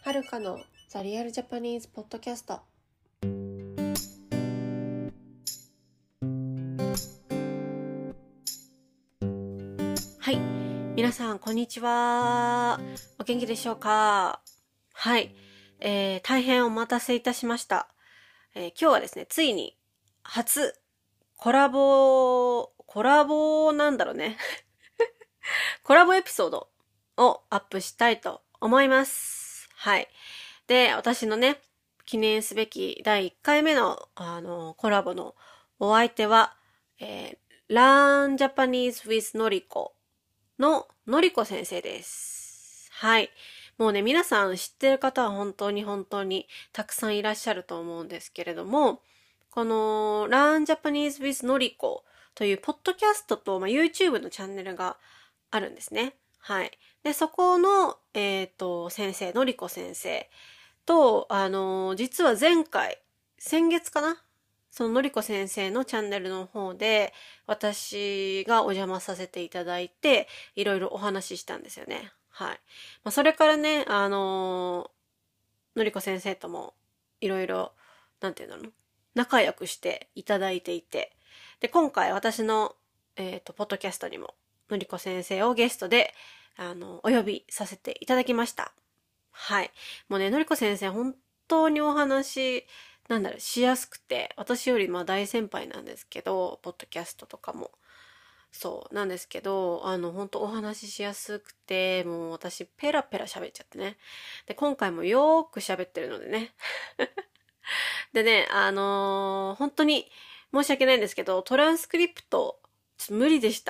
はるかのザリアルジャパニーズポッドキャスト。はい、皆さんこんにちは。お元気でしょうか？はい、大変お待たせいたしました。今日はですね、ついに初コラボなんだろうねコラボエピソードをアップしたいと思います。はい。で、私のね、記念すべき第1回目の、コラボのお相手は、Learn Japanese with のりこののりこ先生です。はい。もうね、皆さん知ってる方は本当にたくさんいらっしゃると思うんですけれども、この Learn Japanese with のりこというポッドキャストと、YouTube のチャンネルがあるんですね。はい。で、そこの、先生、のりこ先生と、実は先月かな、そののりこ先生のチャンネルの方で、私がお邪魔させていただいて、いろいろお話ししたんですよね。はい。それからね、のりこ先生とも、いろいろ、なんていうの、仲良くしていただいていて、で、今回私の、ポッドキャストにも、のりこ先生をゲストで、お呼びさせていただきました。はい。もうね、のりこ先生、本当にお話、しやすくて、私より大先輩なんですけど、ポッドキャストとかも。そう、なんですけど、本当お話ししやすくて、もう私、ペラペラ喋っちゃってね。で、今回もよーく喋ってるのでね。でね、本当に申し訳ないんですけど、トランスクリプト、ちょっと無理でした。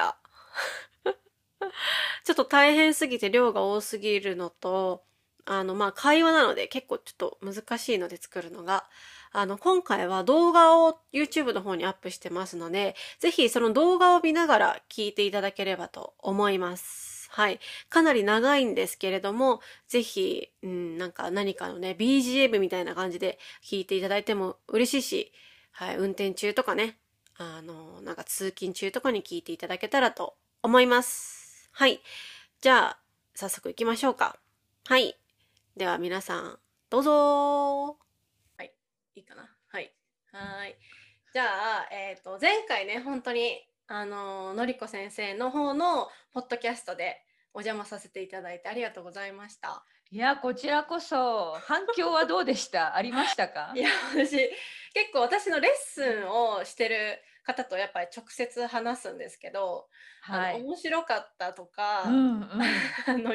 ちょっと大変すぎて量が多すぎるのと、会話なので結構ちょっと難しいので作るのが、今回は動画を YouTube の方にアップしてますので、ぜひその動画を見ながら聞いていただければと思います。はい。かなり長いんですけれども、ぜひ、何かのね、BGM みたいな感じで聞いていただいても嬉しいし、はい、運転中とかね、通勤中とかに聞いていただけたらと思います。はい。じゃあ、早速行きましょうか。はい。では皆さん、どうぞ。はい。いいかな。はい。はい。じゃあ、前回ね、本当に、のりこ先生の方のポッドキャストでお邪魔させていただいてありがとうございました。 いや、こちらこそ、反響はどうでしたありましたか？ いや、結構私のレッスンをしてる方とやっぱり直接話すんですけど、 はい。 面白かったとか、 うんうん。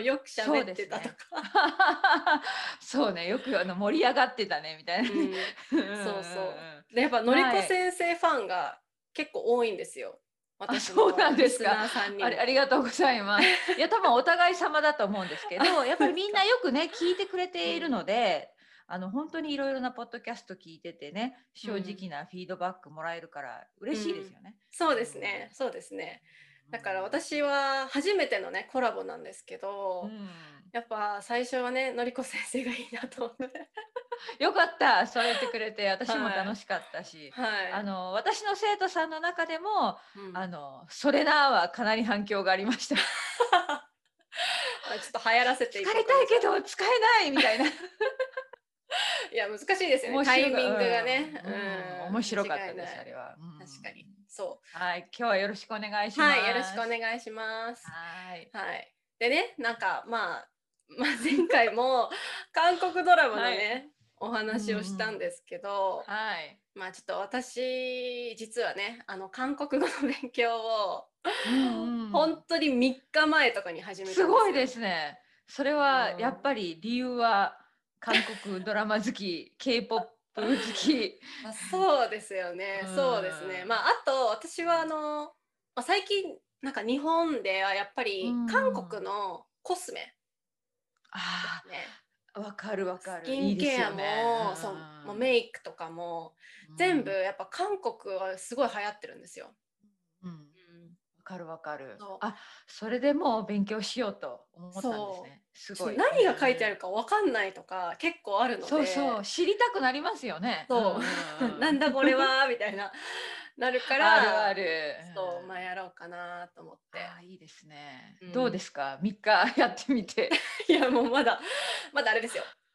よくそう喋ってたとですね。 か、 そうね、よく盛り上がってたねみたいなね。 うん、 うんうんうんうそうそん。 う。で、やっぱのりこはい。 先生ファンが結構多いんですよ。 あ、 私そうなのんですか。 リスナーさんにあも。 りがとうございます。いや、多分お互い様だと思うんですけあ、 ど、やっぱりみんなそうですか。 よくね、聞いてくれうているのん、 で、本当にいろいろなポッドキャスト聞いててね、正うん、 直なフィードバックもらえるから嬉しいですうん。 よね。 そううん。 ですね、そうですね。だからうん私は初めてのね、コラボなんですけうど、 ん。 やっぱ最初はね、のりこ先生がいいなと思って。 よかった、そう言ってくれて、私もはい。 楽しかったし、 はい。 私の生徒さんの中でも、 うん。 それなはかなり反響がありました。 ちょっと流行らせて使いいこうかな、じゃあ。 たいけど使えないみたいな。 いや、難しいですよね。 面白が、 タイミングがね。 面白かっ間違いない。 たです、あれは。 確かに。そう。 はい、今日はよろしくお願いしはい、よろしくおます。 願いします。 はい。 はい。でね、前回も韓国ドラマのはい。 ね、おうん話をしたんうん。 ですけど、 はい。 ちょっと私、実はね、韓国語の勉強を、 うんうん。 本当に3日前とかに始めたんですよ。 すごいですね。それうはやっん。 ぱり理由は韓国ドラマ好き、K-POP 好き。 そうですようね。そうですね。 ん。 あと、私は最近、日本ではやっぱうり韓国ん。 のコスメであすね。 あ、わかるわかる。 スキいいですンケアよね。 も、そう、もうメイクとかも、全部やっぱ韓国はすごい流行ってるんですよ。 うん。わうん。 かるわかる。 そう。 あ、それでもう勉強しようと思ったんですそう。 ね。すちょっとごい。 何が書いてあるかわかんないとか結構あるのそうそう、 で、 知りたくなりますよね。うんうんそう。なんだこれうん。 はみたいな、なるかあるあら、 る。 そう、やろうかなと思って。 ああ、いいですね。どうでうん。 すか？3日やってみて。 いや、もうまだあれですよ。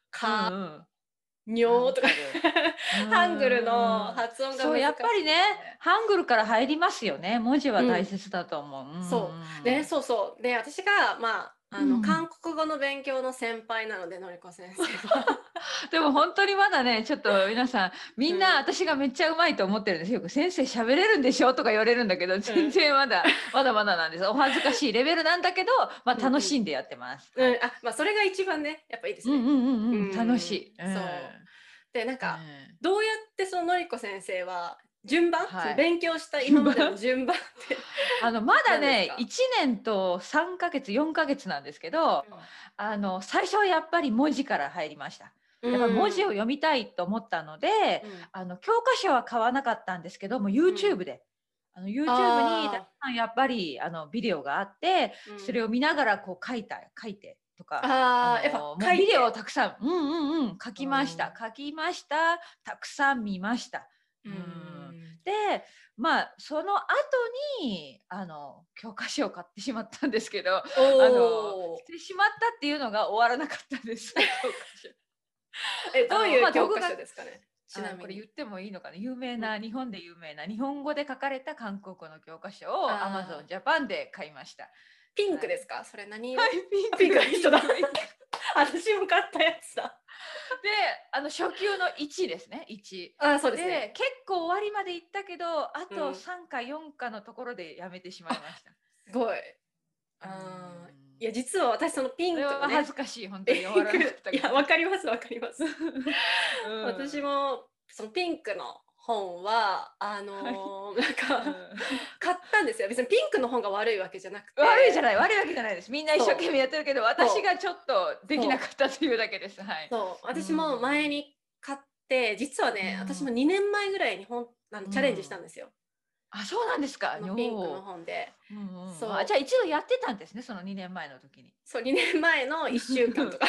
か、 うんにょーとかハングルのうん発音がそう、 難しい。 やっぱりね、ハングルから入りますよね。文字は大うん。 切だと思う。 そう。ね、そうそう。で、私が、韓うん国語の勉強の先輩なので、のりこ先生は。 でも本当にまだね、ちょっと皆さん、みんな私がめっちゃうまいと思ってるんですよ。先生喋れるんでしょとか言われるんだけど、全然まだまだなんです。お恥ずかしいレベルなんだけど、まあうんうん楽しんでやってます。 うん、 はい。 それが一番ね、やっぱいいですね。 楽しい。 そう。で、 うん。 どうやってそののりこ先生は、そのはい。 勉強した今までの順番ってまだね、 何ですか？ 1年と3ヶ月、4ヶ月なんですけど、最初はやっぱり文字から入りました。 うん。 やっぱり文字を読みたいと思ったので、 うん。 教科書は買わなかったんですけども、YouTube で、YouTube にたくあさんやっぱりビデオがあって、 あ、うん。 それを見ながらこう書いてとか、 ああ、やっぱもうビデオを書いて。 たくさん、書きました。書きました。たくさん見ました。 うん。 で、まあ、その後に、教科書を買ってしまったんですけど、 おお。 してしまったっていうのが終わらなかったんです、教科書。 どういう教科独学書ですかね？ちなみに。 これ言ってもいいのかな、 うん。 日本で有名な日本語で書かれた韓国語の教科書をあ Amazon あ、 ジャパンで買いました。 ピンはい。 クですか？それ何色？ はい、ピンあ、ピンクのク、一緒だ。 ピンク。 私も買ったやつだ。 で、初級の1ですね、1。 ああ、そうですね。 で、結構終わりまで行ったけど、あとうん。 3か4かのところでやめてしまいあ、 ました。 すごい。 うーああ、いん。 や、実は私そのピそれンクのね、 は恥ずかしい、本当に終わらピンクなかったから。 いや、わかりますわかります。 う私ん。 もそのピンクの本は、 はい。うん。 買ったんですよ。別にピンクの本が悪いわけじゃなくて、 悪いわけじゃないです。みんな一生懸そう、 命やってるけど、私そう、 がちょっとできなかそう、 ったというだけです。はい。 そう、 う私も前ん。 に買って、実はね、私もうん。 2年前ぐらいにうチャレンジしたん。 んですよ。 あ、そうなんですか。 そのピンクのおお。 本で。 あ、じゃあそう、 一度やってたんですね、その2年前の時に。 そう、2年前の1週間とか。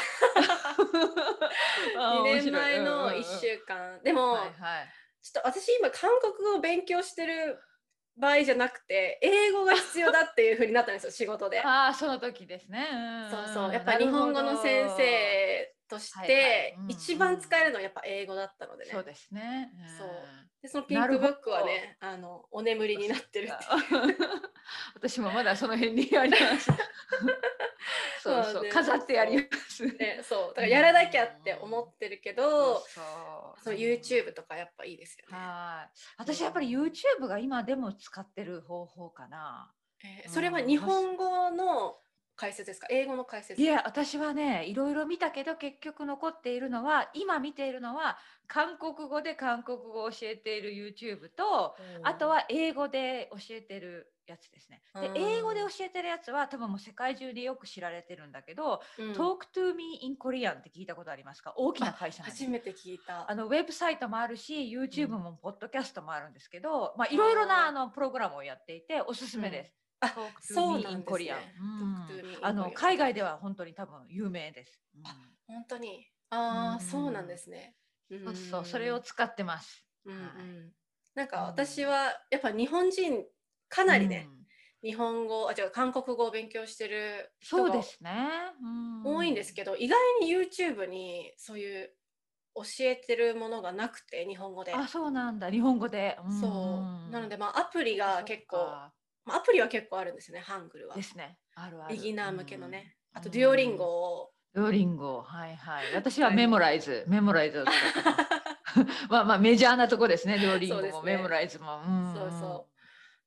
ああ、面 2 白い。 年前の1週間。ではいも、 はい。 ちょっと私今韓国語を勉強してる場合じゃなくて、英語が必要だっていう風になったんですよ、仕事で。 ああ、その時ですね。 そうそう、やっぱなるほ日本語の先ど。 生としはいはい。 て、一番使えるのはやっぱ英語だったのでね。 そうですね。 そう。で、そのピなるほンクブックはど。 ね、お眠りになそっってるってか。 いう。 私もまだその辺にあります。そうそう、 まあね、 飾ってありまそす。 う。ね、そう。だかうらやらなきゃって思ん。 ってるけそうど、 そう。 その YouTube とかやっぱいいですよね。 はい。 うん。 私やっぱり YouTube が今でも使ってる方法かな。 それは日まあ、 本語の解説ですか？英語の解説ですか？ 私はね、いろいろ見たけど、結局残っているのは、今見ているのは、韓国語で韓国語を教えている YouTube と、 おあとお。 は英語で教えてるやつですね。 あで、英語であ。 教えてるやつは多分もう世界中でよく知られてるんだけど、 うん。 Talk to me in Korean って聞いたことありますか？大きなあ、 会社なんですよ。 初めて聞いた。 ウェブサイトもあるし、 う YouTube ん。 もポッドキャストもあるんですけど、まあ、いろいろなああ。 プログラムをやっていて、おすすうん。 めです。 あ、 Talk to そう me な in んです Korean。 ね。Talk to me in Korean。 海外では本当に多分有名です。 あ、ほんとに。 うああ、そうなんでん。 すね。うそうそう、それをーん。 使ってます。 うんうはい。 ん。私うん。 はやっぱ日本人、かうなりね、 ん。 違う、韓国語を勉強してる人そうがですね。う多いんですん。 けど、意外に YouTube にそういう教えてるものがなくて、日本語で。 あ、そうなんだ。日本語で。 そう。なので、アプリがそっかそっ結構か。 アプリは結構あるんですよね、ハングルは。 ですね。あるあビギる。 ナー向けのね。あうとデュオリンゴん。 をドーリンゴ、はいはい。私は使いながら。 メモライズを使ってます。まあまあメジャーなとこですね。ドーリそうンゴもメモですね。 ライズも。 そうそう。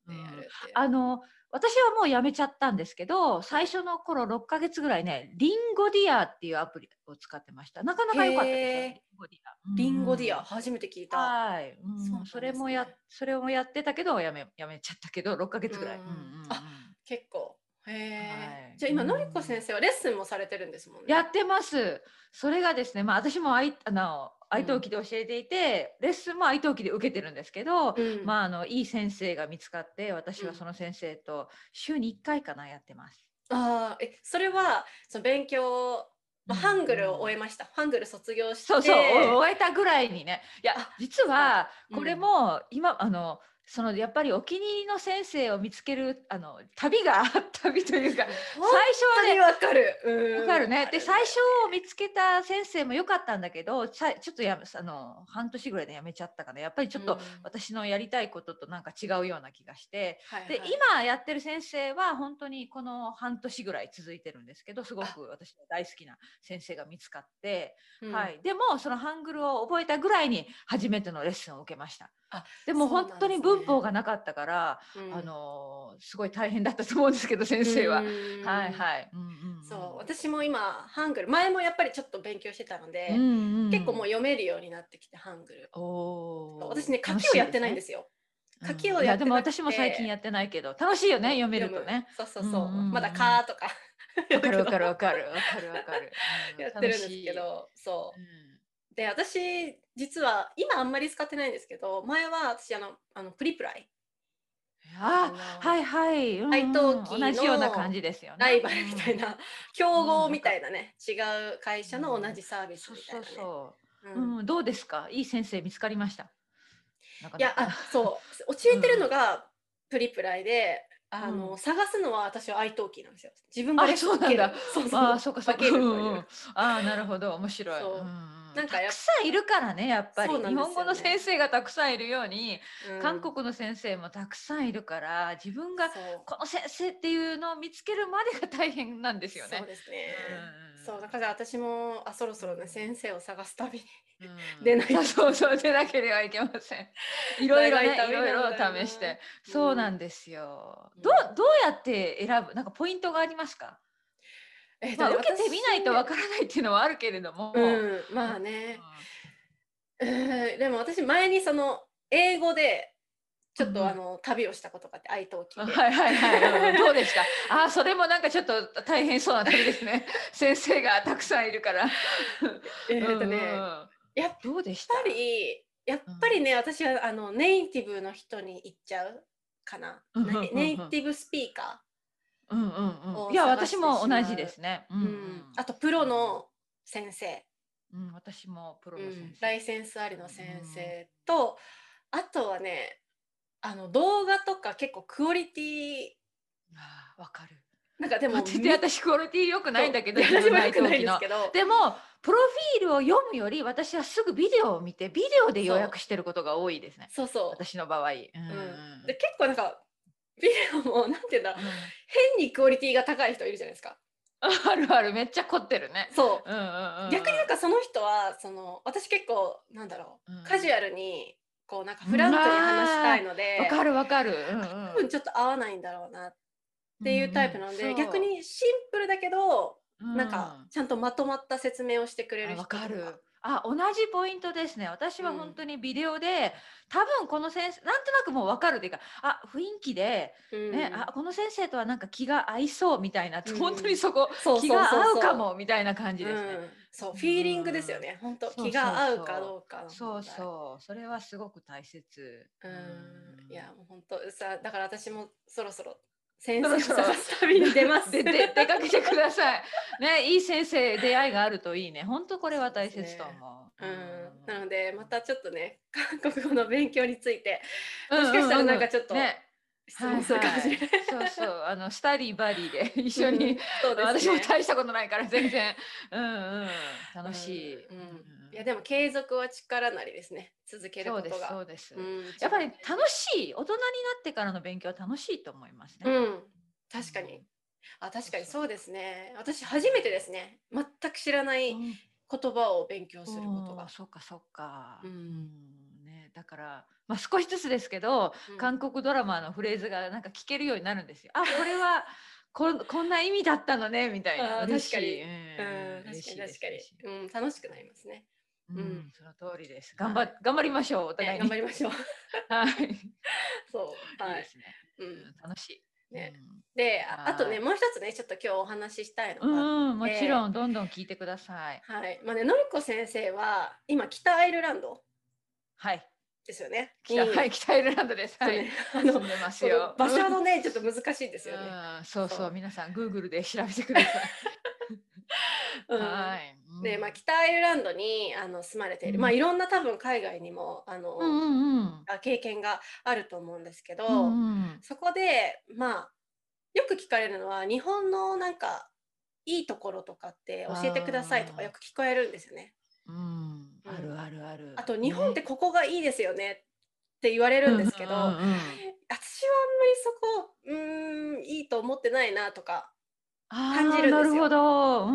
で、やうん。 るっていう。 あの、私はもうやめちゃったんですけど、 はい。 最初の頃6ヶ月ぐらいね、リンゴディアっていうアプリを使ってました。なかなか良かったですよ、リンへえ、 ゴディア。 リンゴディア、初めて聞いた。 はい。 そうなんですね。 それもやってたけど、やめちゃったけど、6ヶう月ぐらい。 ん。あ、結構。へえ。 はい。 じゃあ今のりこ先生はレッスンもされてるんですもんね。 やってます。それがですね、まあ、私も愛登うん。 記で教えていて、レッスンも愛登記で受けてるんですけど、 うん。 まあ、いい先生が見つかって、私うん。 はその先生と週に1回かな、やってます。 ああ、それは、その勉強、ハングルを終えました。ハングル卒業しそうそう、 て、 終えたぐらいにね。いや、 あ、 実そうなんだ。 は、これうん。 も今、 そのやっぱりお気に入りの先生を見つける旅というか、最初はね、 わかる。 わかるね。で、最初を見つけた先生も良かったんだけど、ちょっと半年ぐらいで辞めちゃったかな。やっぱりちょっと私のやりたいこととなんか違うような気がして、で、今やってる先生は本当にこの半年ぐらい続いてるんですけど、すごく私の大好きな先生が見つかって、はい。でも、そのハングルを覚えたぐらいに初めてのレッスンを受けました。でも本当に文法がなかったから、すごい大変だったと思うんですけど、先生は。はいはい。 そう、私も今ハングル、前もやっぱりちょっと勉強してたので、結構もう読めるようになってきて、ハングル。私ね、書きをやってないんですよ。書きをやってなくて、 でも私も最近やってないけど、楽しいよね、読めるとね。 そう。まだカーとか。 わかる。 やってるんですけど、そう。で、私、実は、今あんまり使ってないんですけど、前は私、プリプライ。 はいはい。 愛登記同じような感のじですよね。 ライバルみたいな、競合みたいなね、違う会社の同じサービスみたいなね。 どうですか？いい先生見つかりました？ いや、そう、教えてるのがプリプライで、探すのは私は愛登記なんですよ。自分がレッスン受ける。 そうか。なるほど、面白い。なんかたくさんいるからね、やっぱり。日本語の先生がたくさんいるように、韓国の先生もたくさんいるから、自分がこの先生っていうのを見つけるまでが大変なんですよね。 そうですね。そう、だから私もそろそろね、先生を探すたびに出ないと。 そう、出なければいけません。いろいろ試して。そうなんですよ。どうやって選ぶ？なんかポイントがありますか？受けてみないとわからないっていうのはあるけれども。 まあね。でも私前にその英語でちょっと旅をしたことがあって、愛登記で。 はい。どうでした？それもなんかちょっと大変そうな旅ですね。先生がたくさんいるから。どうでした？ やっぱりね、私はネイティブの人に行っちゃうかな。ネイティブスピーカー。 いや、私も同じですね。 あとプロの先生。 私もプロの先生。 ライセンスありの先生と、あとはね、動画とか結構クオリティ、 わかる。 なんかでも私クオリティ良くないんだけど、 私も良くないんですけど、 でもプロフィールを読むより私はすぐビデオを見て、ビデオで予約してることが多いですね。 そう。 私の場合。 で結構なんかビデオもなんていうんだ、変にクオリティが高い人いるじゃないですか。 ある、めっちゃ凝ってるね。 そう。逆になんかその人は私結構なんだろう、カジュアルにこうなんかフランクに話したいので、 わかる。 多分ちょっと合わないんだろうなっていうタイプなので、逆にシンプルだけど、なんかちゃんとまとまった説明をしてくれる人とか。 同じポイントですね。私は本当にビデオで、多分この先生なんとなくもう分かるというか、雰囲気で、この先生とはなんか気が合いそうみたいな、本当にそこ気が合うかもみたいな感じですね。 そう、フィーリングですよね。本当気が合うかどうかの問題。それはすごく大切。 いやもう本当さ、だから私もそろそろ先生を探す旅に出ます。 出かけてください。ね、いい先生出会いがあるといいね。本当これは大切と思う。 なのでまたちょっとね、韓国語の勉強についてもしかしたらなんかちょっと質問するかもしれない。 そうスタディバディで一緒に、私も大したことないから全然楽しい。 いやでも継続は力なりですね。続けることが。 そうです。やっぱり楽しい。大人になってからの勉強は楽しいと思いますね。 確かに。確かにそうですね。私初めてですね。全く知らない言葉を勉強することが。 そうか。ね、だから少しずつですけど、韓国ドラマのフレーズがなんか聞けるようになるんですよ。これはこんな意味だったのねみたいな。 確かに。楽しくなりますね。 その通りです。頑張りましょう。お互いに。 頑張りましょう。 はい。 そう。 いいですね。楽しい。 で、あとね、もう一つね、ちょっと今日お話ししたいのが。 もちろん、どんどん聞いてください。 はい。のりこ先生は、今、北アイルランド。 はい。 ですよね。 北アイルランドです。はい。住んでますよ。 場所のね、ちょっと難しいですよね。 そう、皆さん、Google で調べてください。はい。 で、北アイルランドに住まれている、いろんな多分海外にも経験があると思うんですけど、そこでよく聞かれるのは、日本のなんかいいところとかって教えてくださいとかよく聞こえるんですよね。 あるあるある。 あと日本ってここがいいですよねって言われるんですけど、私はあんまりそこいいと思ってないなとか感じるんですよ。 なるほど。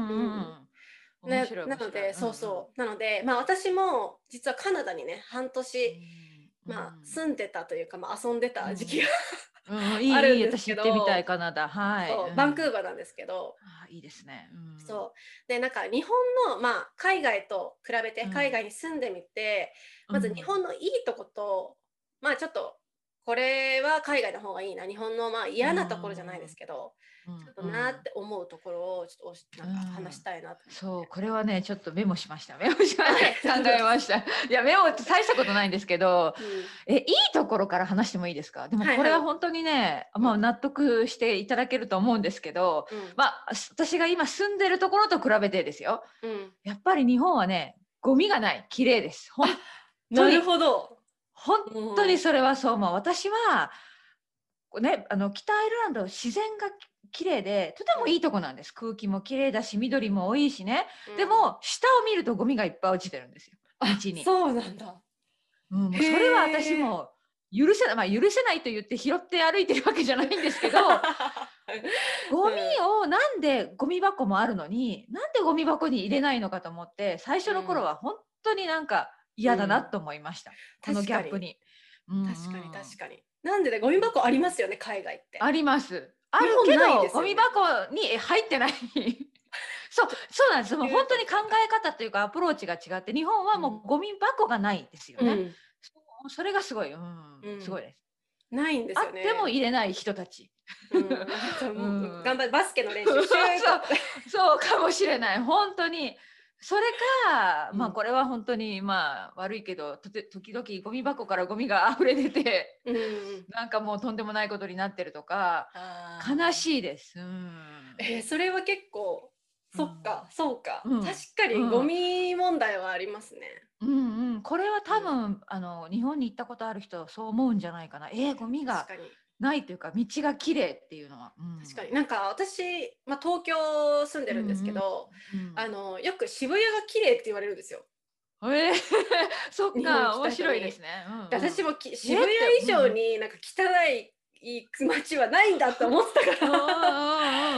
なので、なので、私も実はカナダにね、半年、住んでたというか、遊んでた時期があるんです私けど、 行ってみたい、カナダ。はい。 バンクーバーなんですけど、 いいですね。 で、なんか日本の、海外と比べて、海外に住んでみて、まず日本のいいとこと、ちょっと、これは海外の方がいいな、日本の嫌なところじゃないですけど、ちょっとなって思うところをちょっとなんか話したいなと。 そう、これはね、ちょっとメモしました。考えました。いや、メモって大したことないんですけど、いいところから話してもいいですか？でもこれは本当にね、納得していただけると思うんですけど、私が今住んでるところと比べてですよ。やっぱり日本はね、ゴミがない、綺麗です。 なるほど。 本当にそれはそう思う。私はね、北アイルランド自然が綺麗でとてもいいとこなんです。空気も綺麗だし緑も多いしね。でも下を見るとゴミがいっぱい落ちてるんですよ。道に。 そうなんだ。 もうそれは私も許せない、許せないと言って拾って歩いてるわけじゃないんですけど、ゴミをなんでゴミ箱もあるのになんでゴミ箱に入れないのかと思って、最初の頃は本当になんか嫌だなと思いました。このギャップに。 確かに。なんでね、ゴミ箱ありますよね、海外って。 あります。あるけど、ゴミ箱に入ってない。そうなんです。もう本当に考え方というかアプローチが違って、日本はもうゴミ箱がないですよね。それがすごい、すごいです。 ないんですよね。 あっても入れない人たち。 頑張ってバスケの練習そうかもしれない。本当に。それか、これは本当に悪いけど、時々ゴミ箱からゴミが溢れ出て、なんかもうとんでもないことになってるとか、悲しいです。 それは結構、そうか、確かにゴミ問題はありますね。 これは多分、日本に行ったことある人はそう思うんじゃないかな。ゴミがないというか道が綺麗っていうのは。 確かになんか私、東京住んでるんですけど、よく渋谷が綺麗って言われるんですよ。 そっか、面白いですね。 私も渋谷以上になんか汚い街はないんだと思ってたから。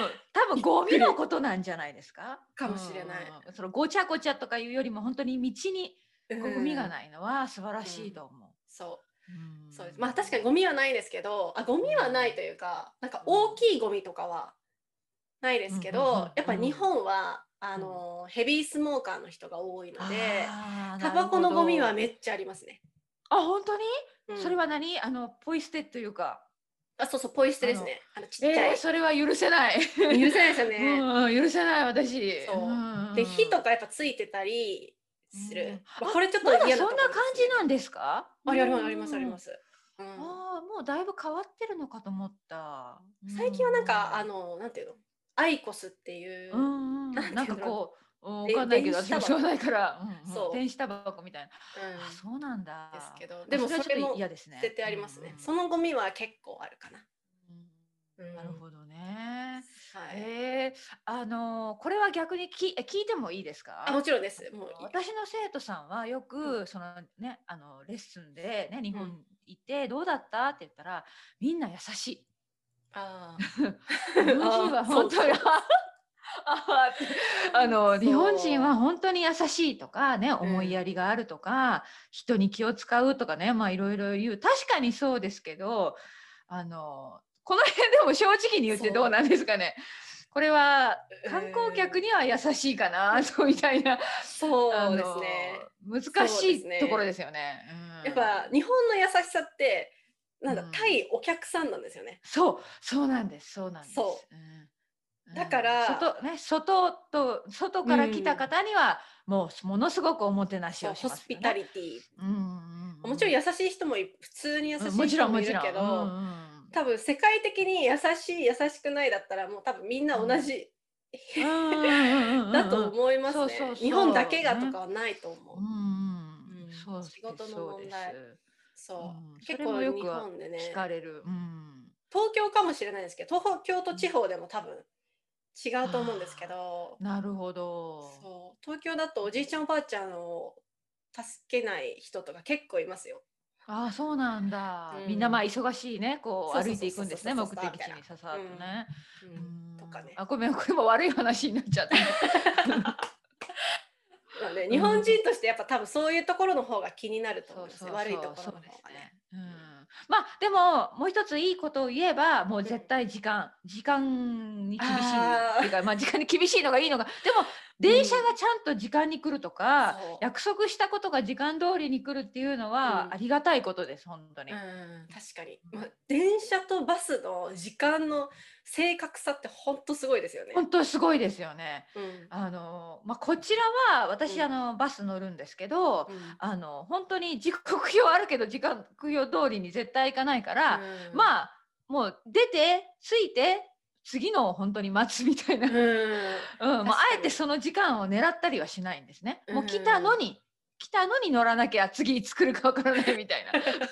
多分ゴミのことなんじゃないですか。 かもしれない。 そのごちゃごちゃとかいうよりも本当に道にゴミがないのは素晴らしいと思う。 そうです。確かにゴミはないですけど、ゴミはないというか、なんか大きいゴミとかはないですけど、やっぱ日本はヘビースモーカーの人が多いので、タバコのゴミはめっちゃありますね。 本当に？それは何？ポイ捨てというか。 そう、ポイ捨てですね。ちっちゃい。 それは許せない。 許せないですよね。 許せない、私。 で、火とかやっぱついてたりする。これちょっと嫌なところですね。 そんな感じなんですか？ あります。 もうだいぶ変わってるのかと思った。 最近はなんかなんていうの、アイコスっていう、 なんかこうわかんないけど、私もしょうがないから、電子タバコみたいな。そうなんだ。 ですけど、でもそれも捨ててありますね。そのゴミは結構あるかな。 なるほどね。これは逆に聞いてもいいですか？ もちろんです。 私の生徒さんはよくそのね、レッスンでね、日本行ってどうだったって言ったら、みんな優しい。日本人は本当に日本人は本当に優しいとかね、思いやりがあるとか、人に気を使うとかね、いろいろ言う。確かにそうですけど、この辺でも正直に言ってどうなんですかね。これは観光客には優しいかな、そうみたいな。 そうですね。 難しいところですよね。 やっぱ日本の優しさってなんだ、対お客さんなんですよね。 そうなんです。 だから外から来た方にはもうものすごくおもてなしをします、 ホスピタリティ。もちろん優しい人も普通に優しい人もいるけど、多分世界的に優しくないだったらもう多分みんな同じだと思いますね。日本だけがとかね、 はないと思う。 そう仕事のそうです。 問題。そう。 そ結構れもよく日本で聞ね、 かれる。 東京かもしれないですけど、東京と地方でも多分違うと思うんですけあど、 あ、なるほど。 そう、東京だとおじいちゃんおばあちゃんを助けない人とか結構いますよ。 ああ、そうなんだ。みんなまあ忙しいね、こう歩いてそうそうそういくんですね、 そうそうそう目的そうみたいな。 地にささっとね。 とかね。 あ、ごめん、これも悪い話になっちゃった。 なので日本人としてやっぱ多分そういうところの方が気になると思いますね。悪いところそうの方がね。 ですね。まあでももう一ついいことを言えばもう絶対時間に厳しいっていうか、まあ時間に厳しいのがいいのが、でも電車がちゃんと時間に来るとか、約束したことが時間通りに来るっていうのはありがたいことです、本当に。 確かに、電車とバスの時間の正確さって本当すごいですよね。 本当すごいですよね。こちらは私、バス乗るんですけど、本当に時刻表あるけど時刻表通りに絶対行かないから、まあもう出て着いて次の本当に待つみたいな、もうあえてその時間を狙ったりはしないんですね。もう来たのに乗らなきゃ次作るかわからないみたいな。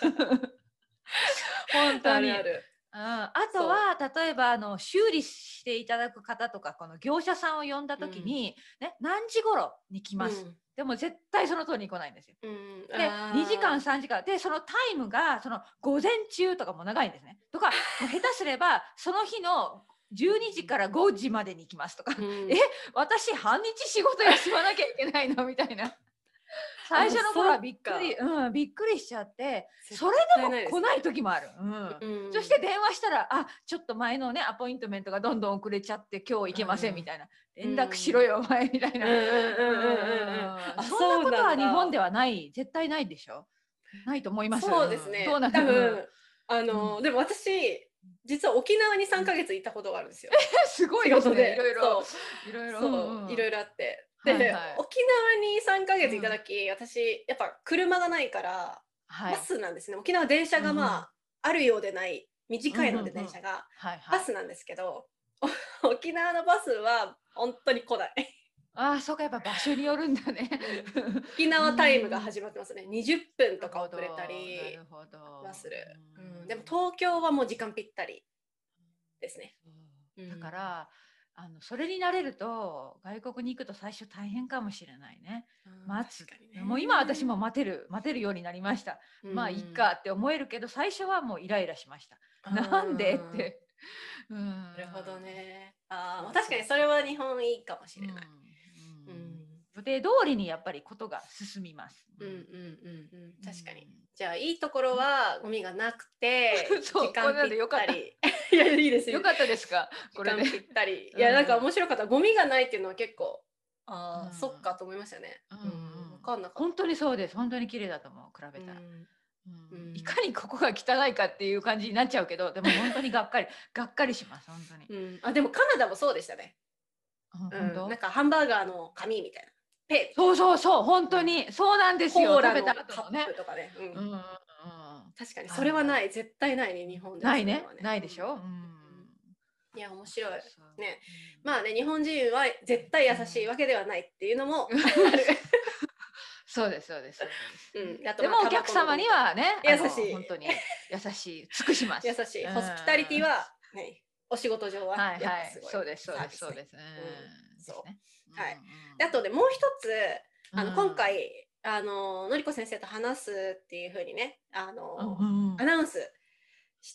本当に。あとは例えば修理していただく方とかこの業者さんを呼んだ時に、何時頃に来ます、でも絶対その通りに来ないんですよ。で2時間3時間でそのタイムがその午前中とかも長いんですね。とかもう下手すればその日の12時から5時までに行きますとか、私半日仕事休まなきゃいけないのみたいな。最初の頃はびっくりしちゃって、それでも来ない時もある。そして電話したら、ちょっと前のねアポイントメントがどんどん遅れちゃって今日行けませんみたいな、連絡しろよお前みたいな。そんなことは日本ではない、絶対ないでしょ。ないと思います。 そうですね。 どうなん多分でも私実は沖縄に3ヶ月行ったことがあるんですよ。 すごいですね。いろいろあって。で、沖縄に3ヶ月いた時、私やっぱ車がないからバスなんですね。沖縄電車があるようでない短いので電車がバスなんですけど、沖縄のバスは本当に来ない。 そうか、やっぱ場所によるんだね。 沖縄タイムが始まってますね。20分とか遅れたりはする。でも東京はもう時間ぴったりですね。 だからそれに慣れると外国に行くと最初大変かもしれないね。待つ。もう今私も待てるようになりました。まあいっかって思えるけど最初はもうイライラしました。なんでって。 なるほどね。確かにそれは日本いいかもしれない。 予定通りにやっぱりことが進みます。 確かに。じゃあいいところはゴミがなくて時間ぴったり。 いやいいですよ。よかったですか。 これでぴったり。いやなんか面白かった。ゴミがないっていうのは結構そっかと思いましたね。分かんなかった。 本当にそうです。本当に綺麗だと思う。比べたら。いかにここが汚いかっていう感じになっちゃうけど、でも本当にがっかりします本当に。 でもカナダもそうでしたね。なんかハンバーガーの紙みたいな。 そう本当にそうなんですよ。 食べた後のね。とかね。確かにそれはない、絶対ないね日本では。 ないね、ないでしょ。 いや面白いね。まあね日本人は絶対優しいわけではないっていうのもある。 そうです。でもお客様にはね優しい、本当に優しい、尽くします。 優しい、ホスピタリティはねお仕事上はやっぱすごい。 そうです。 そう。はい。であとでもう一つ今回のりこ先生と話すっていう風にねアナウンスして、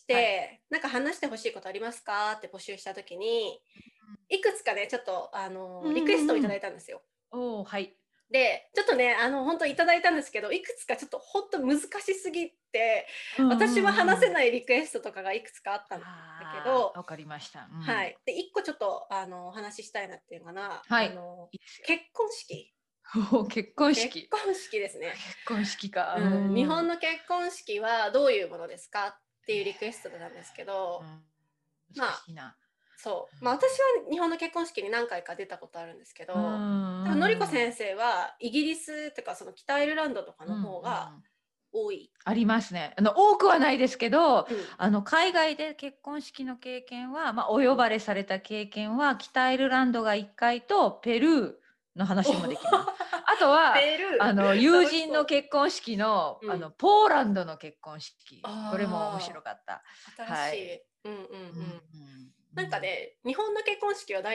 なんか話してほしいことありますかって募集した時にいくつかねちょっとリクエストをいただいたんですよ。でちょっとね本当いただいたんですけどいくつかちょっと本当難しすぎて私は話せないリクエストとかがいくつかあったんだけど、 わかりました。 はい。で1個ちょっとお話ししたいなっていうのかな、結婚式。 結婚式ですね。 結婚式か。 日本の結婚式はどういうものですかっていうリクエストなんですけど、私は日本の結婚式に何回か出たことあるんですけど、のりこ先生はイギリスとかその北アイルランドとかの方が多い？ ありますね。多くはないですけど、 うん、 海外で結婚式の経験は、まあ、お呼ばれされた経験は、北アイルランドが1回と、ペルーの話もできます。あとは、 ペルー友楽しそう。 人の結婚式の、 うん。 ポーランドの結婚式。これも面あ白かった。 あ、新しい。 はい。 うんうんううんん。 うんなんかね、日本の結婚式は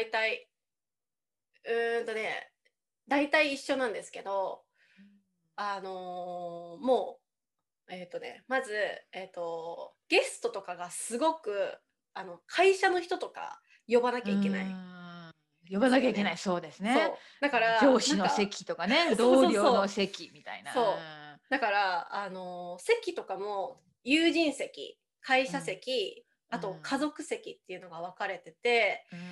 大体一緒なんですけど、もう、まず、ゲストとかがすごく、会社の人とか呼ばなうきゃいけないん。呼でばすよね。 なきゃいけない。そうですね。 そう。だから、な上司のんか、 席とかね、 そう同僚のそうそう。 席みたいそう。 な。 だから、席とかも、友人席、会社うん。 席、あと家うん。 族席っていうのが分かれてて、 うん。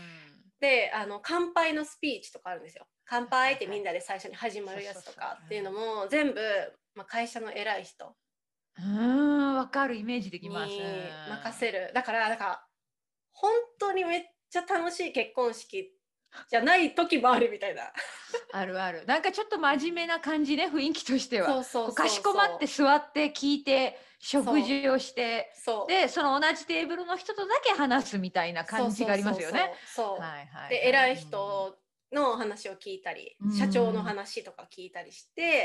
で、乾杯のスピーチとかあるんですよ。乾杯ってみんはいはい。 なで最初に始まるやつとそうそうそう。 かっていうのも全部、まあ、会社の偉い人うん。わかる。イメージできます。うん。 に任せる。だから、本当にめっちゃ楽しい結婚式じゃない時もあるみたいな。 あるある。なんかちょっと真面目な感じね、雰囲気としては。 そうそうこうかそうしこまってそう。 座って聞いて、食そう。 事をして、 そう。 で、その同じテーブルの人とだけ話すみたいなそう感じがありまそうそうすよね。 そう。そう。 はいはいで、 はい。 偉い人の話を聞いたり、 う社長のん。 話とか聞いたりして、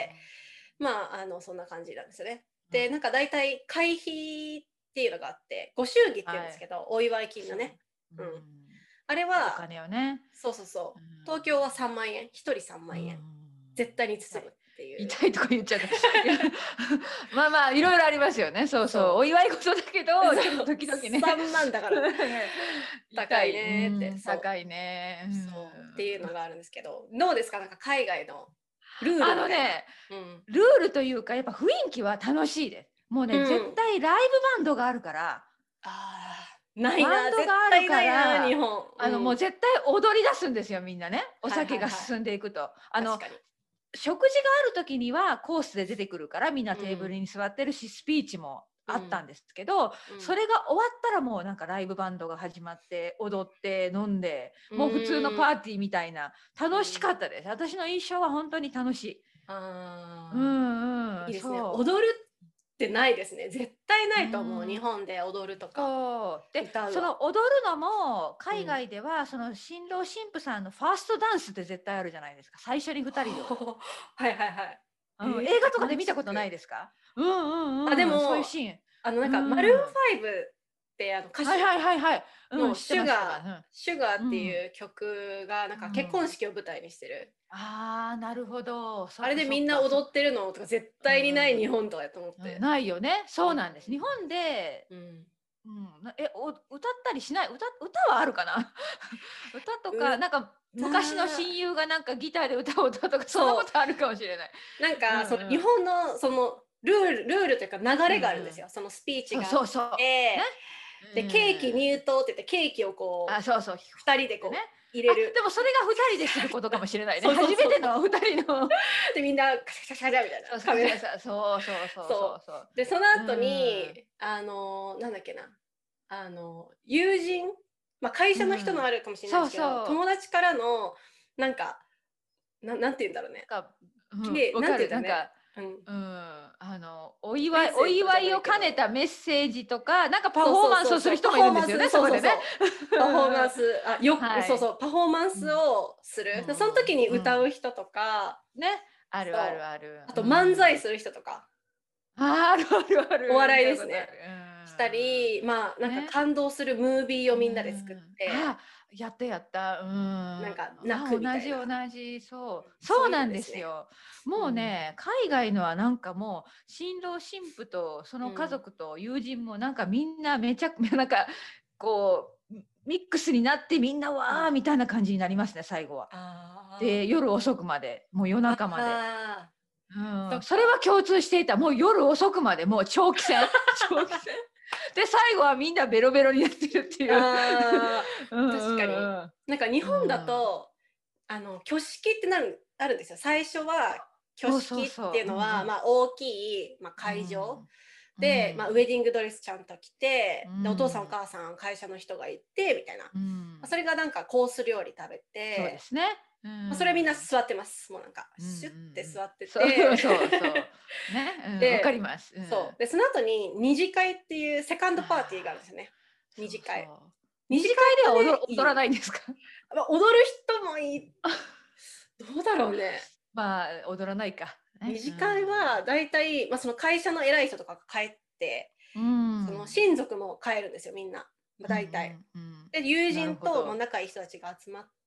まあ、そんな感じなんですよね。 うん。 で、なんか大体会費っていうのがあって、ご祝儀っていうんはい。 ですけど、お祝い金のそう。 ね。 ううん。 ん。 あれおは、 金をね。 そうそうそうう。東京は3 ん。 万円、1人3万円。 うん。 絶対に痛い。 包むっていう。 痛いとか言っちゃった。まあまあ、いろいろありますよね。そうそう。おそ祝い事だけど、 う。 ちょっとそう。 時々ね。 3万だから。高い痛い。 ねーって、そう。 高いね。 そう。っていうのがあるんですけど、どうですかなんか海外のルールみたいな。 あのね、 うん。 ルールというか、やっぱ雰囲気は楽しいです。もううね、絶ん。 対ライブバンドがあるから、 ああ、ないな。 バンド絶があるか対ないな、日ら、 本。うん。 もう絶対踊り出すんですよ、みんなね。おはい酒はいはい。 が進んでいくと。 確かに。 食事がある時にはコースで出てくるからみんなうん。 テーブルに座ってるし、スピーチもうん。 あったんですけど、 うん。 それが終わったらもうなんかライブバンドが始まって踊って飲んで、 うもう普通のパーん。 ーティーみたいな、楽しうん。 かったです。私の印象は本当に楽しい。うああ、 んうん、 いいですね。 そ踊るってないですね。絶対なう。ういと思う。日ん。 本で踊るとか、 そう。で、 歌うは。 その踊るのも、海うん。 外では、その新郎新婦さんのファーストダンスって絶対あるじゃないですか。最初に2人で踊る。 はいはいはい。 映画とかロマンで見たことないチック。 ですか？うんうあ、でんうん。そういうも、 シーン。 なんうか、マルーンん。 5って歌手はいはいはいはい。うん、 の知ってます知ってます。 シュガーってうん。うん。 いう曲が、なんうか結婚ん。 式を舞台にしてる。 ああ、なるほど。そっあれでみんなかそっか。 踊ってるのとか絶対にない日本とかやと思っうん、 て。 ないよね。 うそうなんです。日本で、 ん。 うん、歌ったりしない、歌はあるかな？歌とか、なんか昔の歌、 親友がなんかギターで歌を歌うとか、そんなこそとあるかもしれない。 う。なんうんうか、その日ん。 本のそのルールというか流れがあるんですうんうん。 よ。そのスピーチそうがあっそうそう。ね。 て、 うで、ケーキ入ん。 刀って言ってケーキをこあ、そうそう、 う、二人ででね。 こう入れる。 でもそれが2人ですることかもしれないね。 そうそう初めそうそう。 ての2人の。 で、みんなカシャカシャカシャみたいなそうそうカメラ。 そうそうそうそうそそう。 う。で、そのう後ん。 に、なんだっけな、友人、まあ、会社の人のうん。 あるかもしれないでそうすけど、 そう。 友達からの、なんか、なんて言うんだろうね。 か、うん、 なんわかる。 て言うんだろうね。 なんか、 うん。 うん、 プレおゼントじゃ祝いをないけど、 兼ねたメッセージとか、なんかパそうフォーそうそうそう、 マンスをする人パもいるんですよね、 フォーマンス、 そこでね。 そうそうそう、パフォーマンス、 はい。 そうそう、パフォーマンスうん。 をすうる。でその時んにうん。 歌う人とか、 ね。あるあるそう。 ある。 あとうん。 漫才する人とか、 あるあるあおる。見笑いですね。 たことある。 したり、まあ、なんかね。 感動するムービーをうみんなで作っん。 て、 やったやった。うん。 なんか泣くみたいな、 同じ同じ。そう。 そういうそうなんでのですね。 すよ。もうん。 うね、海外のはなんかもう、新郎新婦とその家うん。 族と友人もなんかみんなめちゃなんか、こう、ミックスになってみんなうん。 わーみたいな感じになりますね、最後は。 あで、夜遅くまで、もう夜あ。 中まで。 ああ。 うん、それはそっか。 共通していた。もう夜遅くまで、もう長期戦。長期戦。で、最後はみんなベロベロになってるっていう。 ああ、 うん確かに。 うんなんか日う本だん。うん。 と、挙式ってあるんですよ。最初は、挙そうそう式ってそう。 いうのは、 うんうん。 まあ、大きい、まあ、 う会場ん。うで、まあ、ウェん。 ディングドレスちゃんと着うて、で、お父さんおん。 母さん、会社の人がいて、みたいな。 うん。 それがなんかコース料理食べそうでて、 すね。 それはみんな座ってます。もうなんかシュッて座ってて、 そうね、わかります。 そうでその後に二次会っていうセカンドパーティーがあるんですよね。二次会。 二次会では踊らないんですか？ 踊る人もいい。どうだろうね。 まあ踊らないか。 二次会はだいたいその会社の偉い人とかが帰って、その親族も帰るんですよみんな。だいたい。で友人と仲いい人たちが集まって、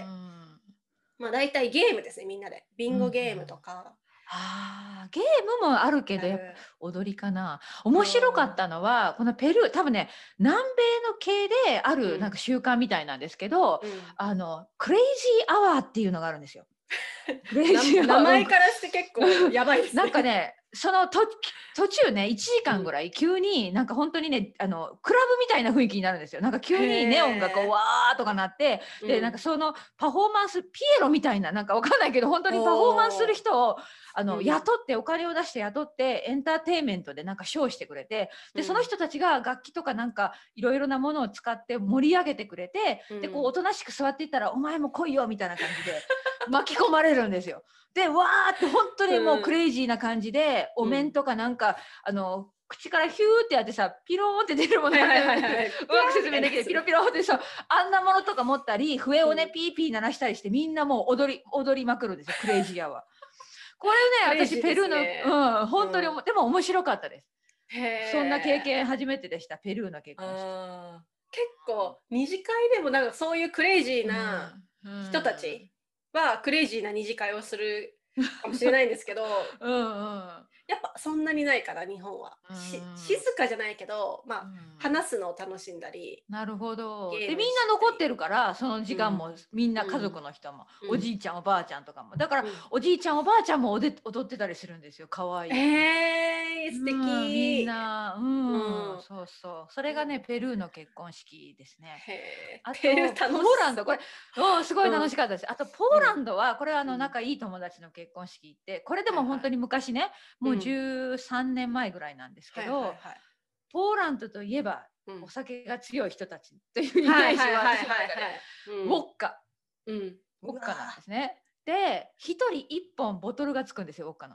だいたいゲームですねみんなで。ビンゴゲームとか。 ゲームもあるけどやっぱ踊りかな。面白かったのはこのペルー、多分ね南米の系であるなんか習慣みたいなんですけど、クレイジーアワーっていうのがあるんですよ。 名前からして結構やばいですね。 なんかねその途中ね1時間ぐらい急になんか本当にねクラブみたいな雰囲気になるんですよ。なんか急にネオンがこうわーとかなって、でなんかそのパフォーマンスピエロみたいななんかわかんないけど本当にパフォーマンスする人を雇ってお金を出して雇ってエンターテインメントでなんかショーしてくれて、でその人たちが楽器とかなんかいろいろなものを使って盛り上げてくれて、でこうおとなしく座っていったらお前も来いよみたいな感じで巻き込まれるんですよ。でわーって本当にもうクレイジーな感じで、お面とかなんか口からヒューってやってさピローンって出るものうまく説明できてピロピロってさあんなものとか持ったり笛をね、ピーピー鳴らしたりしてみんなもう踊りまくるんですよクレイジーアワー。これね私ペルーの、本当にでも面白かったです。そんな経験初めてでした。ペルーの結婚式。 結構二次会でもなんかそういうクレイジーな人たちはクレイジーな二次会をするかもしれないんですけどやっぱそんなにないから日本は。静かじゃないけど話すのを楽しんだり。 なるほど。でみんな残ってるからその時間も、みんな家族の人も、おじいちゃんおばあちゃんとかもだから、おじいちゃんおばあちゃんも踊ってたりするんですよ。かわいい。 素敵。 みんなそうそれがねペルーの結婚式ですね。あとポーランドこれすごい楽しかったです。あとポーランドはこれは仲いい友達の結婚式行ってこれでも本当に昔ねもう13年前ぐらいなんですけど、ポーランドといえばお酒が強い人たちというイメージは私の中でウォッカなんですね。で1人1本ボトルがつくんですよウォッカの。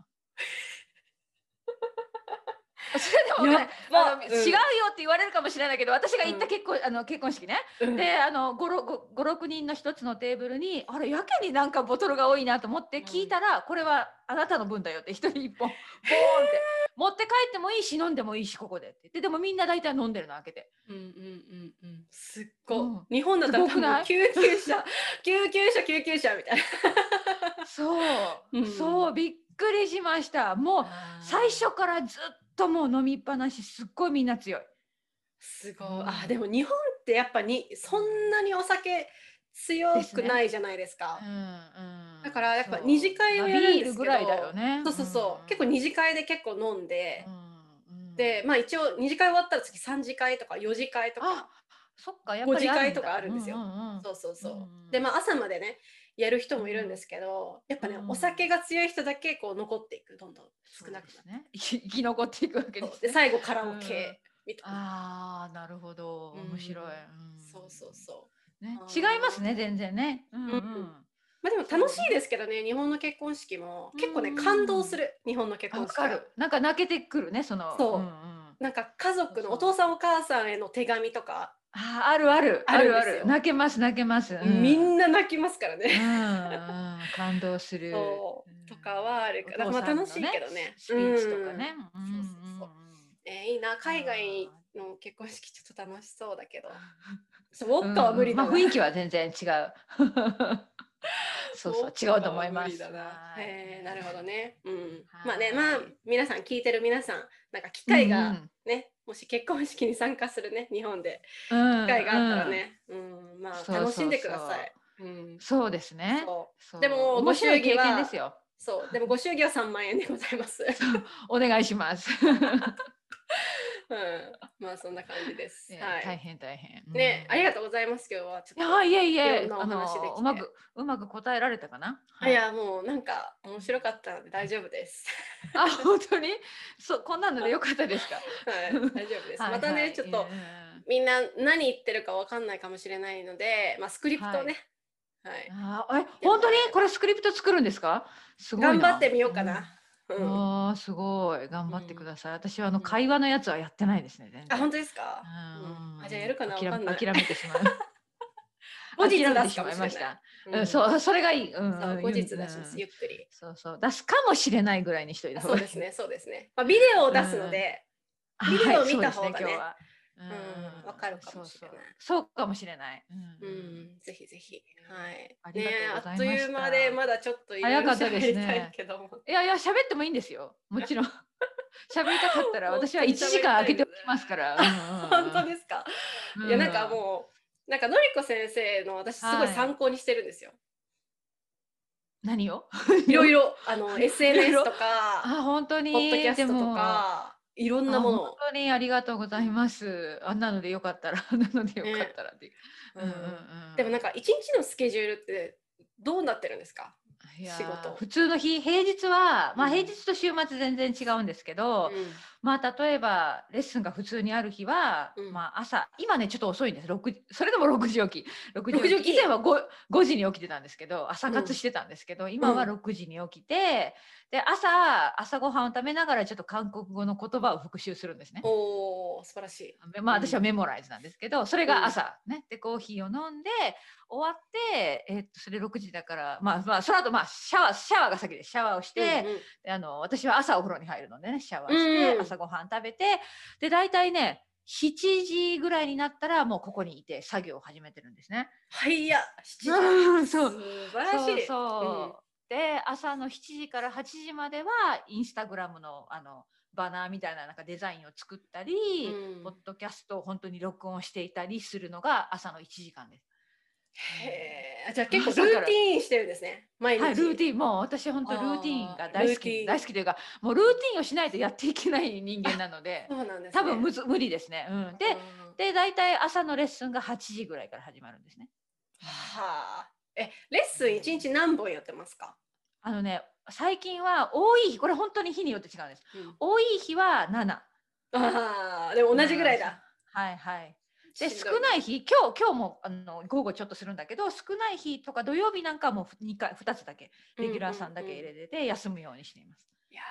それでもね違うよって言われるかもしれないけど私が行った結婚式ね、で56人の一つのテーブルにあれやけになんかボトルが多いなと思って聞いたら、これはあなたの分だよって一人一本ボーンって持って帰ってもいいし飲んでもいいしここでって言って、でもみんな大体飲んでるの開けて。 すっごい、日本だったら多分救急車みたいな。 そうびっくりしました。もう最初からずっともう飲みっぱなしすっごいみんな強い。 すごい。でも日本ってやっぱそんなにお酒強くないじゃないですか。だからやっぱ二次会をやるんですけど、 ビールぐらいだよね。 そう結構二次会で結構飲んで、で一応二次会終わったら次3次会とか4次会とか5次会とかあるんですよ。そうで朝までねやる人もいるんですけど、やっぱねお酒が強い人だけこう残っていく、どんどん少なくなって生き残っていくわけですね。 で最後カラオケみたいな。なるほど、面白い。 そう違いますね全然ね。 でも楽しいですけどね、日本の結婚式も結構ね感動する。日本の結婚式なんか泣けてくるね。 なんか家族のお父さんお母さんへの手紙とかある泣けますみんな泣きますからね。 感動するとかはあるから楽しいけどね、 スピーチとかね。 いいな、海外の結婚式ちょっと楽しそうだけどウォッカは無理だな。 雰囲気は全然違う。違うと思います。 なるほどね。皆さん聞いてる皆さんなんか機会がね、もし結婚式に参加するね日本で機会があったらね、楽しんでください。 そうですね。 でも面白い経験ですよ。 でもご祝儀は3万円でございます。 お願いします。 そんな感じです。 大変ね、ありがとうございます。今日はちょっといえいろんなお話できてうまく答えられたかな。 いやもうなんか面白かったので大丈夫です。 本当にこんなのでよかったですか。 大丈夫です。またねちょっとみんな何言ってるかわかんないかもしれないので、スクリプトね本当にこれスクリプト作るんですか？すごいな。 頑張ってみようかな。 すごい頑張ってください。私は会話のやつはやってないですね。全然。 本当ですか？じゃあやるかな。わかんない。 諦めてしまう。 後日諦めて出すかもしれしまいました。 ない。 それがいい。 後日出します。ゆっくり。 そう出すかもしれないぐらいにしといた方がいい。 そうですね。ビデオを出すので、ビデオを見た方がね。わかるかもしれない。 そうかもしれない。 ぜひぜひ。はい。 ありがとうございました。 あっという間でまだちょっと早かったですね。いや喋ってもいいんですよ。もちろん。喋りたかったら私は1時間空けておきますから。 本当ですか？いやなんかもうのりこ先生の私すごい参考にしてるんですよ。 何を？ いろいろSNS とか本当にポッドキャストとか。いろんなもの。 本当にありがとうございます。なのでよかったら、っていう。 でもなんか一日のスケジュールってどうなってるんですか？仕事。 普通の日、平日は、平日と週末全然違うんですけど、例えばレッスンが普通にある日は、朝、今ねちょっと遅いんです。それでも6時起き。以前は5時に起きてたんですけど、朝活してたんですけど、今は6時に起きて、で朝ごはんを食べながらちょっと韓国語の言葉を復習するんですね。 素晴らしい。 私はメモライズなんですけど、それが朝ね。でコーヒーを飲んで終わって、それ6時だからその後シャワーが先です。シャワーをして、私は朝お風呂に入るのでね、シャワーして朝ごはん食べて、で大体ね7時ぐらいになったらもうここにいて作業を始めてるんですね。 はいや 7時。 素晴らしい。 で朝の7時から8時まではインスタグラムのバナーみたいなデザインを作ったり、ポッドキャストを本当に録音していたりするのが朝の1時間です。 じゃあ結構ルーティーンしてるんですね。毎日。 はい、ルーティーン。もう私本当ルーティーンが大好きというか、もうルーティーンをしないとやっていけない人間なので、多分無理ですね。で大体朝のレッスンが8時ぐらいから始まるんですね。 レッスン1日何本やってますか？ 最近は多い日、これ本当に日によって違うんです。多い日は7。 でも同じぐらいだ。 はいはい。で少ない日、今日も午後ちょっとするんだけど、少ない日とか土曜日なんかも2つだけレギュラーさんだけ入れてて休むようにしています。 いや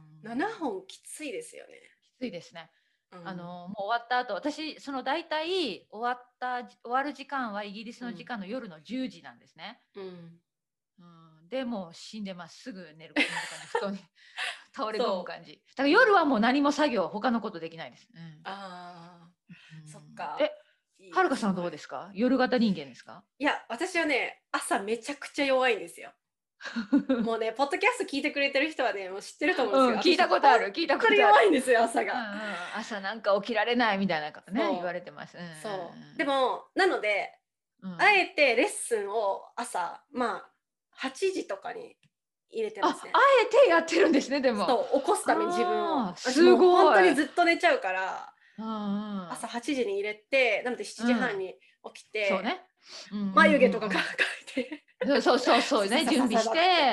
7本きついですよね。 きついですね。もう終わった後、私大体終わる時間はイギリスの時間の夜の10時なんですね。でもう死んでます。すぐ寝る感じ、布団に倒れ込む感じ。だから夜はもう何も他のことできないです。 そっか。 はるかさんはどうですか？夜型人間ですか？ いや、私はね、朝めちゃくちゃ弱いんですよ。もうね、ポッドキャスト聞いてくれてる人はね、もう知ってると思うんですよ。 聞いたことある。 弱いんですよ、朝が。 朝なんか起きられないみたいな言われてます。 でも、なので、あえてレッスンを朝、8時とかに入れてますね。 あえてやってるんですね、でも。 起こすために自分を。 すごい。 本当にずっと寝ちゃうから、朝8時に入れて、なので7時半に起きて、眉毛とか描いて。 そうね、準備して。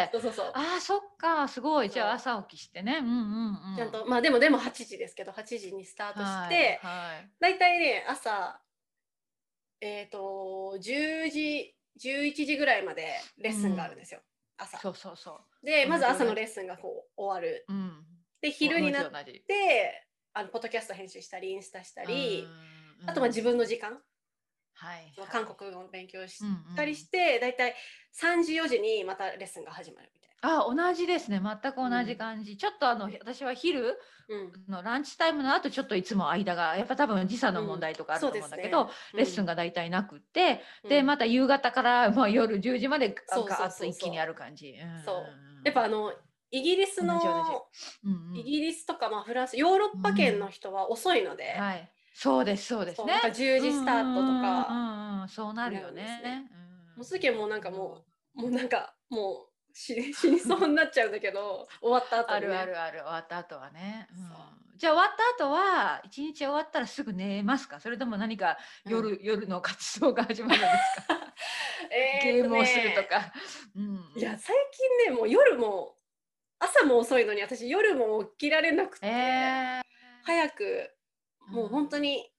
そっか、すごい。じゃあ朝起きしてね。 ちゃんと、でも8時ですけど、8時にスタートして、だいたいね、朝、10時、11時ぐらいまでレッスンがあるんですよ。朝。で、まず朝のレッスンが終わる。で、昼になって、ポッドキャスト編集したり、インスタしたり、あとは自分の時間。韓国語の勉強したりして、だいたい3時4時にまたレッスンが始まるみたいな。同じですね、全く同じ感じ。ちょっと私は昼のランチタイムの後ちょっといつも間がやっぱ多分時差の問題とかあると思うんだけど、レッスンがだいたいなくって、でまた夕方から夜10時までガーッと一気にやる感じ。 やっぱイギリスとかフランス、ヨーロッパ圏の人は遅いので。 そうですね。 10時スタートとか。 そうなるよね。 もうすぐもう死にそうになっちゃうんだけど、終わった後にね。 ある終わった後はね。じゃあ終わった後は一日終わったらすぐ寝ますか？それとも何か夜の活動が始まるんですか？ゲームをするとか。 いや最近ね、もう夜も朝も遅いのに私夜も起きられなくて、早くもう本当に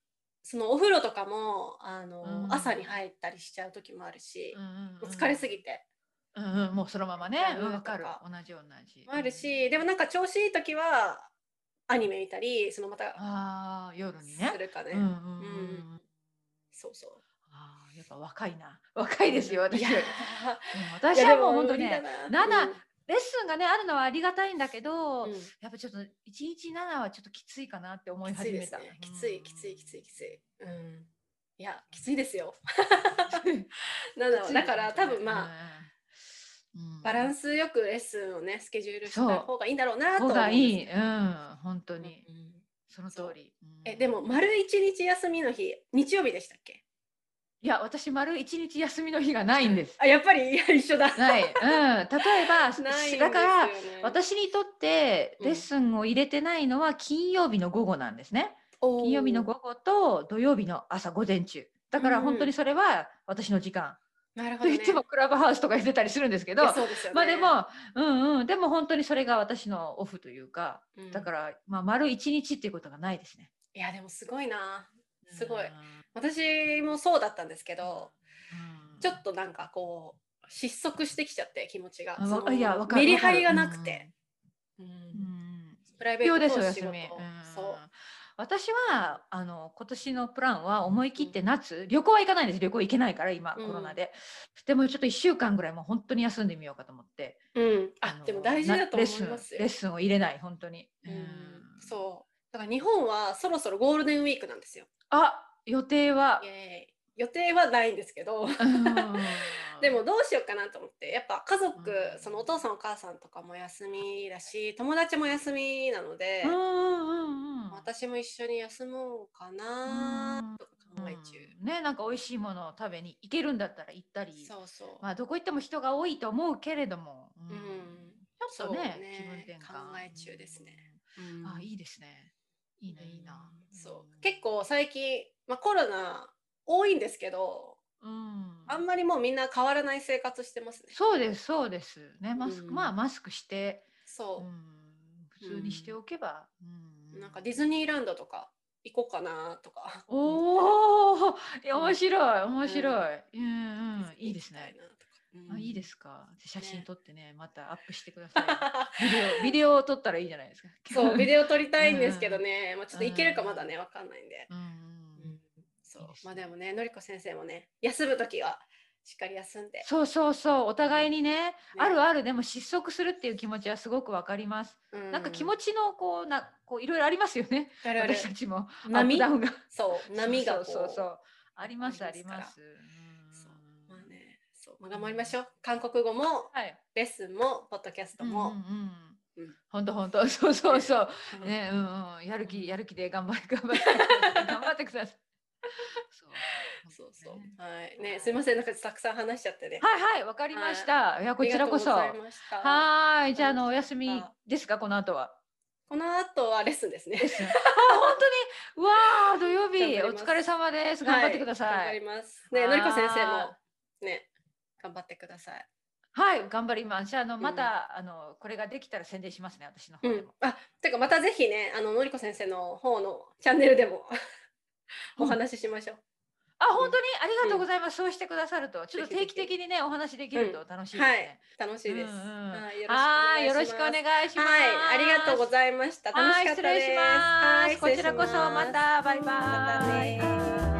そのお風呂とかも朝にうん入ったりしちゃう時もあるし、 うんうんもう疲れすぎてもうそのままね、わかる。同じ同じ。 もあるし、でもなんか調子いい時はアニメ見たり、そのまたああ、夜にね。 するかね。 うんうんうんうんそうそう。 ああ、やっぱ若いな。若いですよ、 いや私より。 いやで私はもうも本当ね、 無理だな。 7、レッスンがね、あるのはありがたいんだけど、 うんやっぱちょっと1日7はちょっときついかなって思いきつい始めた。 ですね。きついきついきついきつい。いやきついですよ。 きついですだから多分まあ、バランススよくレッスンをねスケジュールしたそ方がいいんだろうなう、方と思がいい。 うんですね。 本当に。 うんその通り。 でも丸一日休みの日、日曜日でしたっけ？ いや、私丸1日休みの日がないんです。 あ、やっぱりいや一緒だ。 ない。例えば、 ないんだからですよね。 私にとってレッスンを入れてないのは金曜日の午後なんですね。金曜日の午後と土曜日の朝午前中。だから本当にそれは私の時間。 なるほどね。 と言ってもクラブハウスとか言ってたりするんですけど、 そうですよね。 まあでも本当にそれが私のオフというか、だからまあ丸1日っていうことがないですね。 いやでもすごいな。すごい。私もそうだったんですけど、ちょっとなんかこう失速してきちゃって気持ちが。 いや、わかる。 メリハリがなくて。プライベートと仕事。そう。 私は今年のプランは思い切って夏、旅行は行かないんです。旅行行けないから今、コロナで。でもちょっと1週間ぐらいもう本当に休んでみようかと思って。 でも大事だと思いますよ。 レッスンを入れない本当に。 そう。だから日本はそろそろゴールデンウィークなんですよ。 予定はないんですけどでもどうしようかなと思って、やっぱ家族、そのお父さんお母さんとかも休みだし、友達も休みなので、私も一緒に休もうかなとか考え中。 ね、なんか美味しいものを食べに行けるんだったら行ったり、 そうそう。 まあどこ行っても人が多いと思うけれども、ちょっとね、気分転換。 考え中ですね。 いいですね。いいな、いいな。 そう結構最近、コロナ多いんですけど、あんまりもうみんな変わらない生活してますね。 そうですそうですね。マスクして、 そう普通にしておけば、 なんかディズニーランドとか行こうかなとか。 おお、面白い面白い。いいですね。いいですか。写真撮ってね、またアップしてください。ビデオを撮ったらいいじゃないですか。 そう、ビデオ撮りたいんですけどね、ちょっといけるかまだね、わかんないんで。そう、でもね、のりこ先生もね、休む時はしっかり休んで。 そう、お互いにね、ある、でも失速するっていう気持ちはすごくわかります。なんか気持ちのこういろいろありますよね。私たちもアップダウンが。 波がそうありますあります。 頑張りましょう。韓国語もレッスンもポッドキャストも。 本当そうね、やる気で頑張ってください。 そうはいね、すいません、なんかたくさん話しちゃってね。 はい、わかりました。いや、こちらこそ。はい、じゃあお休みですか、この後は。 この後はレッスンですね。 本当に、うわー、土曜日お疲れ様です。頑張ってください。 頑張ります。ね、のりこ先生もね、頑張ってください。 はい、頑張ります。じゃあまたこれができたら宣伝しますね、私の方でも。 てかまたぜひね、のりこ先生の方のチャンネルでもお話ししましょう。 本当にありがとうございます。そうしてくださると、ちょっと定期的にね、お話できると楽しいですね。 楽しいです。 よろしくお願いします。 ありがとうございました。楽しかったです。 失礼します。こちらこそまたバイバイ。 またね。